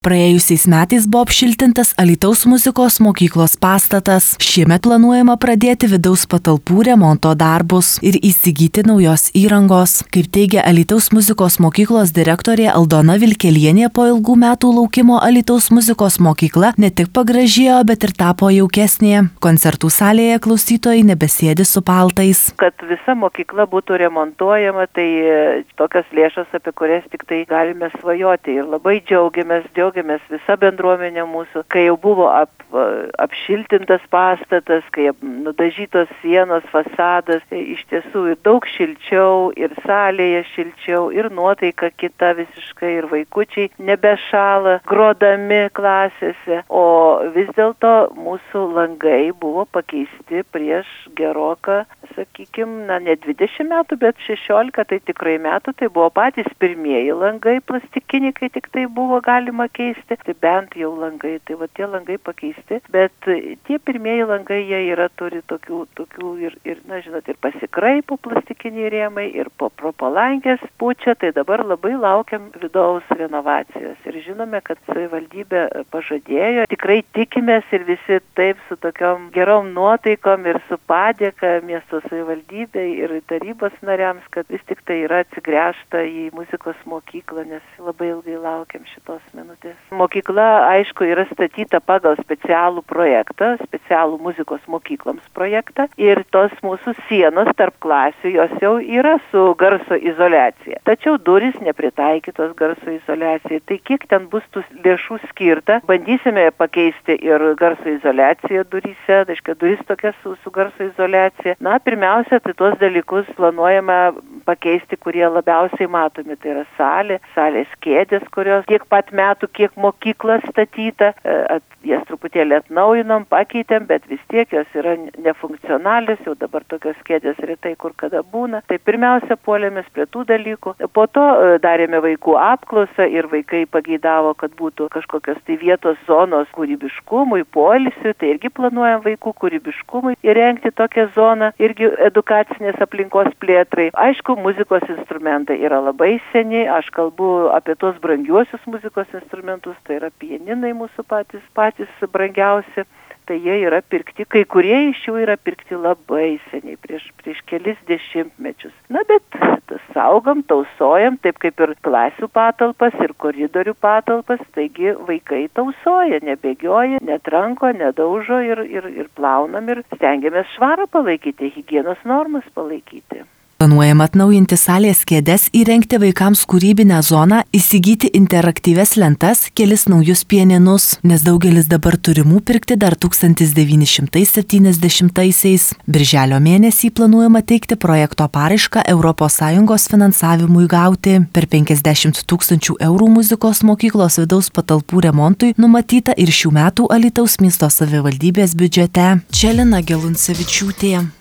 Praėjusiais metais buvo apšiltintas Alytaus muzikos mokyklos pastatas. Šiemet planuojama pradėti vidaus patalpų remonto darbus ir įsigyti naujos įrangos. Kaip teigia Alytaus muzikos mokyklos direktorė Aldona Vilkelienė, po ilgų metų laukimo Alytaus muzikos mokykla ne tik pagražėjo, bet ir tapo jaukesnė. Koncertų salėje klausytojai nebesėdi su paltais. Kad visa mokykla būtų remontuojama, tai tokios lėšos, apie kurias tik tai galime svajoti. Ir labai džiaugiamės visa bendruomenė mūsų, kai jau buvo apšiltintas pastatas, kai nudažytos sienos, fasadas, tai iš tiesų ir daug šilčiau, ir salėje šilčiau, ir nuotaika kita visiškai, ir vaikučiai nebešąla, grodami klasėse, o vis dėlto mūsų langai buvo pakeisti prieš geroką, sakykime, ne 20 metų, bet 16, tai tikrai metų, tai buvo patys pirmieji langai plastikiniai, kai tik tai buvo galima keisti, tai bent jau langai, tai va tie langai pakeisti, bet tie pirmieji langai, jie turi tokių ir na, žinot, ir pasikraipo plastikiniai rėmai, ir pro palangės pučia, tai dabar labai laukiam vidaus renovacijos ir žinome, kad savivaldybė pažadėjo, tikrai tikimės ir visi taip su tokiom gerom nuotaikom ir su padėka miesto savivaldybei ir tarybos nariams, kad vis tik tai yra atsigręžta į muzikos mokyklą, nes labai ilgai laukiam šitos minutės. Mokykla, aišku, yra statyta pagal specialų projektą, specialų muzikos mokykloms projektą ir tos mūsų sienos tarp klasių, jos jau yra su garso izoliacija. Tačiau durys nepritaikytos garso izoliacijai. Tai kiek ten bus tų lėšų skirta, bandysime pakeisti ir garso izoliaciją duryse, reiškia duris tokias su garso izoliacija. Na, pirmiausia, tai tuos dalykus planuojame pakeisti, kurie labiausiai matomi. Tai yra salės kėdės, kurios tiek pat metų, kiek mokykla statyta, jas truputėlį atnaujinom, pakeitėm, bet vis tiek jos yra nefunkcionalios, jau dabar tokios kėdės retai kur kada būna. Tai pirmiausia, puolėmės prie tų dalykų. Po to darėme vaikų apklausą ir vaikai pageidavo, kad būtų kažkokios tai vietos zonos kūrybiškumui, poilsiui, tai irgi planuojam vaikų kūrybiškumui įrengti tokią zoną, irgi edukacinės aplinkos plėtrai. Aišku, muzikos instrumentai yra labai seni, aš kalbu apie tuos brangiuosius muzikos instrumentus, tai yra pianinai mūsų patys brangiausi, tai jie yra pirkti, kai kurie iš jų yra pirkti labai seniai, prieš kelis dešimtmečius. Na, bet saugom, tausojam, taip kaip ir klasių patalpas ir koridorių patalpas, taigi vaikai tausoja, nebėgioja, netranko, nedaužo ir plaunam ir stengiamės švarą palaikyti, higienos normas palaikyti. Planuojama atnaujinti salės kėdes, įrengti vaikams kūrybinę zoną, įsigyti interaktyvias lentas, kelis naujus pianinus, nes daugelis dabar turimų pirkti dar 1970-aisiais. Birželio mėnesį planuojama teikti projekto paraišką ES finansavimui gauti. Per 50 000 eurų muzikos mokyklos vidaus patalpų remontui numatyta ir šių metų Alytaus miesto savivaldybės biudžete. Čia Lina Geluncevičiūtė.